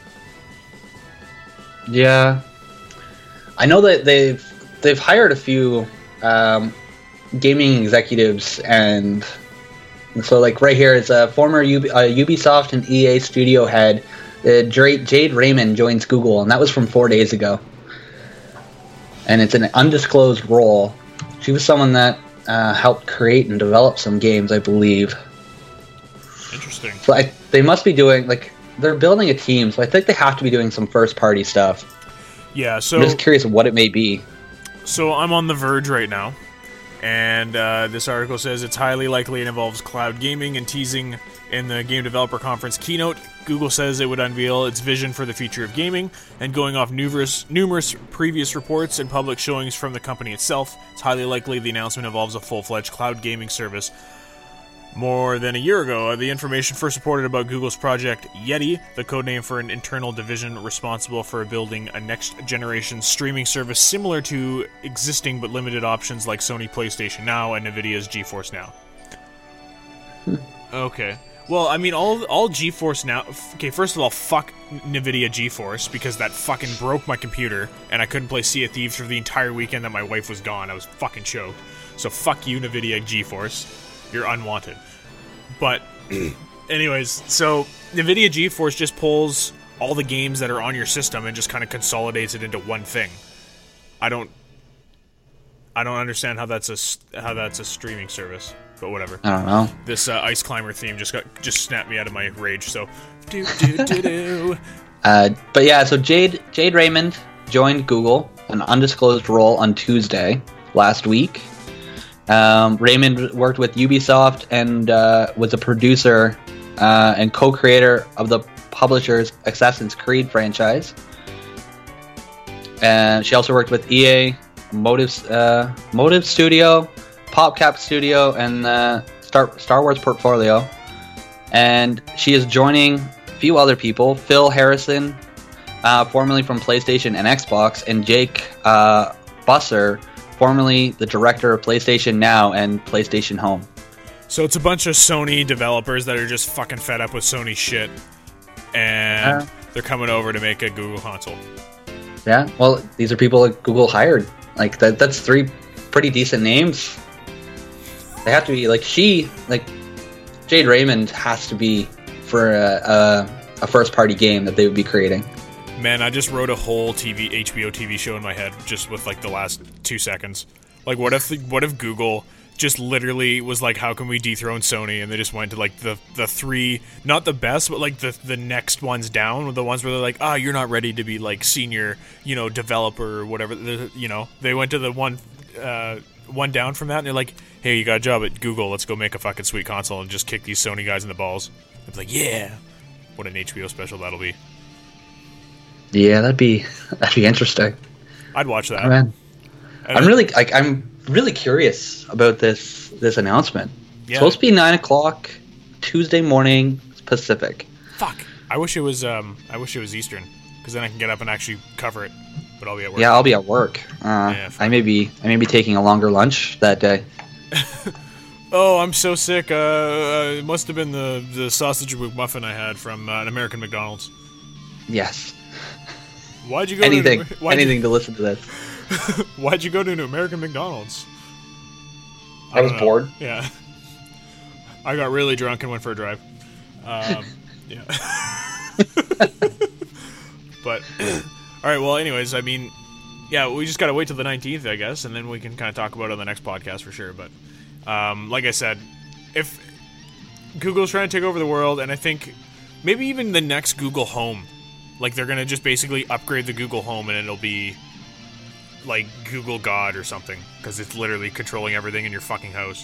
Yeah, I know that they've hired a few gaming executives, and so like right here is a former Ubisoft and EA studio head. Jade Raymond joins Google, and that was from 4 days ago. And it's an undisclosed role. She was someone that helped create and develop some games, I believe. Interesting. So they must be doing they're building a team, so I think they have to be doing some first-party stuff. Yeah, so... I'm just curious what it may be. So I'm on The Verge right now, and this article says it's highly likely it involves cloud gaming, and teasing in the Game Developer Conference keynote, Google says it would unveil its vision for the future of gaming, and going off numerous previous reports and public showings from the company itself, it's highly likely the announcement involves a full-fledged cloud gaming service. More than a year ago, the information first reported about Google's Project Yeti, the codename for an internal division responsible for building a next-generation streaming service similar to existing but limited options like Sony PlayStation Now and NVIDIA's GeForce Now. Okay. Well, I mean, all GeForce Now... Okay, first of all, fuck NVIDIA GeForce, because that fucking broke my computer, and I couldn't play Sea of Thieves for the entire weekend that my wife was gone. I was fucking choked. So fuck you, NVIDIA GeForce. You're unwanted. But, anyways, so NVIDIA GeForce just pulls all the games that are on your system and just kind of consolidates it into one thing. I don't understand how that's a streaming service, but whatever. I don't know. This Ice Climber theme just snapped me out of my rage. So, do. But yeah, so Jade Raymond joined Google, an undisclosed role, on Tuesday last week. Raymond worked with Ubisoft and was a producer and co-creator of the publisher's Assassin's Creed franchise. And she also worked with EA, Motive Studio, PopCap Studio, and Star Wars portfolio. And she is joining a few other people: Phil Harrison, formerly from PlayStation and Xbox, and Jake Busser, formerly the director of PlayStation Now and PlayStation Home. So it's a bunch of Sony developers that are just fucking fed up with Sony shit, and they're coming over to make a Google console. Yeah, well, these are people that Google hired. Like that's three pretty decent names. They have to be Jade Raymond has to be for a first-party game that they would be creating. Man, I just wrote a whole HBO TV show in my head just with the last 2 seconds. Like, what if Google just literally was like, how can we dethrone Sony? And they just went to the three, not the best, but the next ones down, the ones where they're like, you're not ready to be senior, developer or whatever. They went to the one down from that, and they're like, hey, you got a job at Google, let's go make a fucking sweet console and just kick these Sony guys in the balls. It's like, yeah, what an HBO special that'll be. Yeah, that'd be interesting. I'd watch that. Oh, man. I'm really curious about this announcement. Yeah. It's supposed to be 9:00 Tuesday morning Pacific. Fuck. I wish it was Eastern, because then I can get up and actually cover it. But I'll be at work. Yeah, I'll be at work. I may be taking a longer lunch that day. Oh, I'm so sick. It must have been the sausage McMuffin I had from an American McDonald's. Yes. Why'd you go anything to listen to this? Why'd you go to an American McDonald's? I was bored. Yeah. I got really drunk and went for a drive. Yeah. But, alright, well, anyways, I mean, yeah, we just gotta wait till the 19th, I guess, and then we can kind of talk about it on the next podcast for sure. But, like I said, if Google's trying to take over the world, and I think maybe even the next Google Home, they're gonna just basically upgrade the Google Home, and it'll be like Google God or something, because it's literally controlling everything in your fucking house.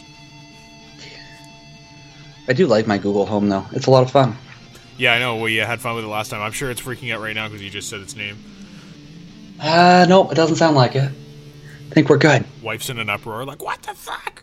I do like my Google Home, though. It's a lot of fun. Yeah, I know. We had fun with it last time. I'm sure it's freaking out right now because you just said its name. Nope, it doesn't sound like it. I think we're good. Wife's in an uproar, like, what the fuck?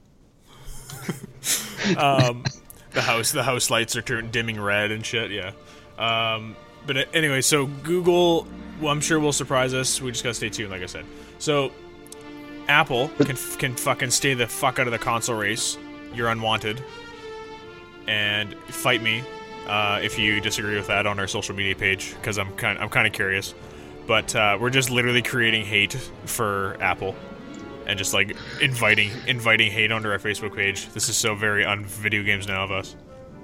The house lights are dimming red and shit, yeah. But anyway, so Google, well, I'm sure will surprise us. We just gotta stay tuned, like I said. So, Apple can fucking stay the fuck out of the console race. You're unwanted. And fight me if you disagree with that on our social media page, because I'm kind of curious. But we're just literally creating hate for Apple, and just like inviting hate onto our Facebook page. This is so very Video Games Now of us.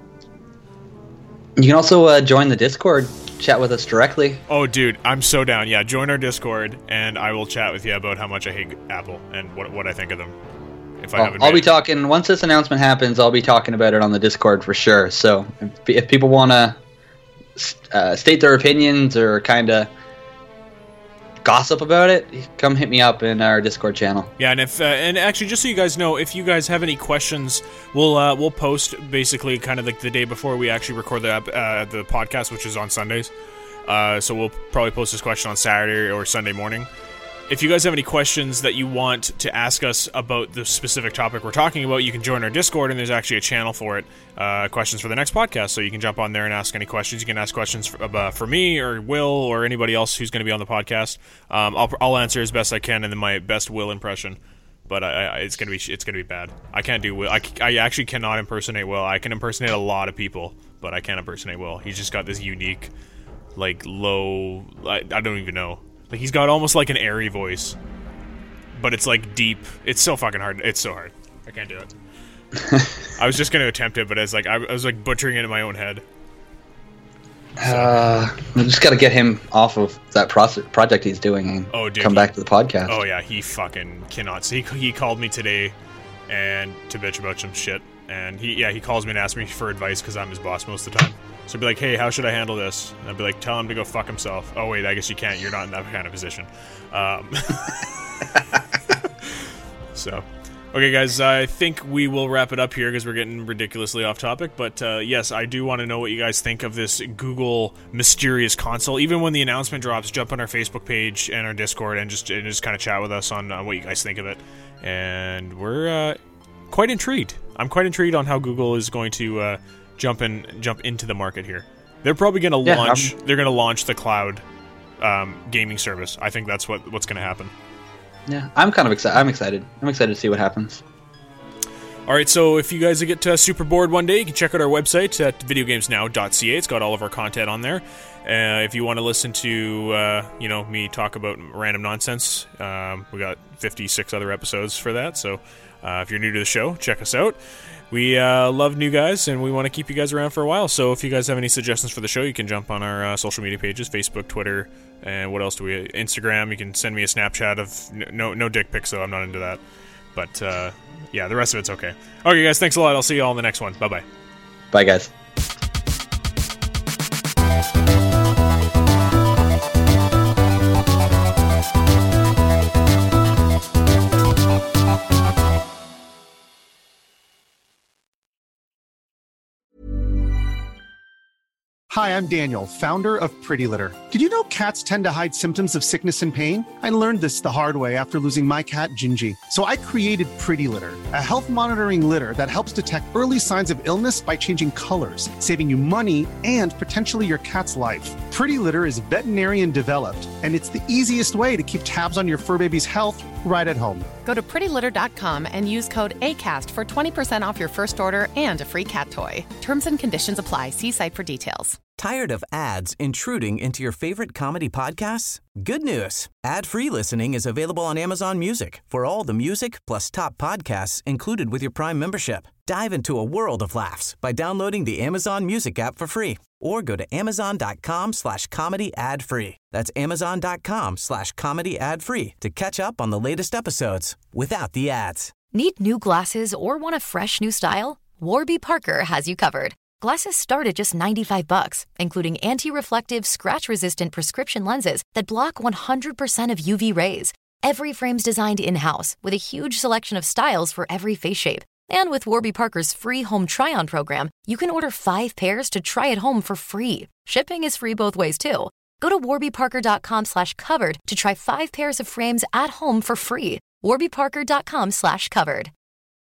You can also join the Discord, chat with us directly. Oh, dude, I'm so down. Yeah, join our Discord, and I will chat with you about how much I hate Apple and what I think of them. I'll be talking, once this announcement happens, I'll be talking about it on the Discord for sure. So if people want to state their opinions or kind of gossip about it, come hit me up in our Discord channel. Yeah, and and actually, just so you guys know, if you guys have any questions, we'll post basically kind of like the day before we actually record the podcast, which is on Sundays. So we'll probably post this question on Saturday or Sunday morning. If you guys have any questions that you want to ask us about the specific topic we're talking about, you can join our Discord, and there's actually a channel for it, questions for the next podcast, so you can jump on there and ask any questions. You can ask questions for me or Will or anybody else who's going to be on the podcast. I'll answer as best I can in my best Will impression, but it's going to be bad. I can't do Will. I actually cannot impersonate Will. I can impersonate a lot of people, but I can't impersonate Will. He's just got this unique, like, low, I don't even know. Like, he's got almost like an airy voice, but it's like deep. It's so fucking hard. It's so hard. I can't do it. I was just going to attempt it, but it's like I was like butchering it in my own head. We just got to get him off of that project he's doing and come back to the podcast. Oh yeah, he fucking cannot. So he called me today and to bitch about some shit, and he calls me and asks me for advice because I'm his boss most of the time. So I'd be like, hey, how should I handle this? And I'd be like, tell him to go fuck himself. Oh, wait, I guess you can't. You're not in that kind of position. So, okay, guys, I think we will wrap it up here because we're getting ridiculously off topic. But, yes, I do want to know what you guys think of this Google mysterious console. Even when the announcement drops, jump on our Facebook page and our Discord and just kind of chat with us on what you guys think of it. And we're quite intrigued. I'm quite intrigued on how Google is going to jump into the market here. They're probably going to launch. They're going to launch the cloud gaming service. I think that's what's going to happen. Yeah, I'm kind of excited. I'm excited to see what happens. All right, so if you guys get super bored one day, you can check out our website at videogamesnow.ca. It's got all of our content on there. If you want to listen to me talk about random nonsense, we got 56 other episodes for that. So if you're new to the show, check us out. We love new guys, and we want to keep you guys around for a while. So if you guys have any suggestions for the show, you can jump on our social media pages, Facebook, Twitter, and what else do we? Instagram. You can send me a Snapchat of no dick pics, though. I'm not into that. But yeah, the rest of it's okay. Okay, guys, thanks a lot. I'll see you all in the next one. Bye-bye. Bye, guys. Hi, I'm Daniel, founder of Pretty Litter. Did you know cats tend to hide symptoms of sickness and pain? I learned this the hard way after losing my cat, Gingy. So I created Pretty Litter, a health monitoring litter that helps detect early signs of illness by changing colors, saving you money and potentially your cat's life. Pretty Litter is veterinarian developed, and it's the easiest way to keep tabs on your fur baby's health right at home. Go to prettylitter.com and use code ACAST for 20% off your first order and a free cat toy. Terms and conditions apply. See site for details. Tired of ads intruding into your favorite comedy podcasts? Good news. Ad-free listening is available on Amazon Music for all the music plus top podcasts included with your Prime membership. Dive into a world of laughs by downloading the Amazon Music app for free or go to amazon.com/comedy ad-free. That's amazon.com/comedy ad-free to catch up on the latest episodes without the ads. Need new glasses or want a fresh new style? Warby Parker has you covered. Glasses start at just $95, including anti-reflective, scratch-resistant prescription lenses that block 100% of UV rays. Every frame's designed in-house with a huge selection of styles for every face shape. And with Warby Parker's free home try-on program, you can order 5 pairs to try at home for free. Shipping is free both ways, too. Go to warbyparker.com/covered to try 5 pairs of frames at home for free. warbyparker.com/covered.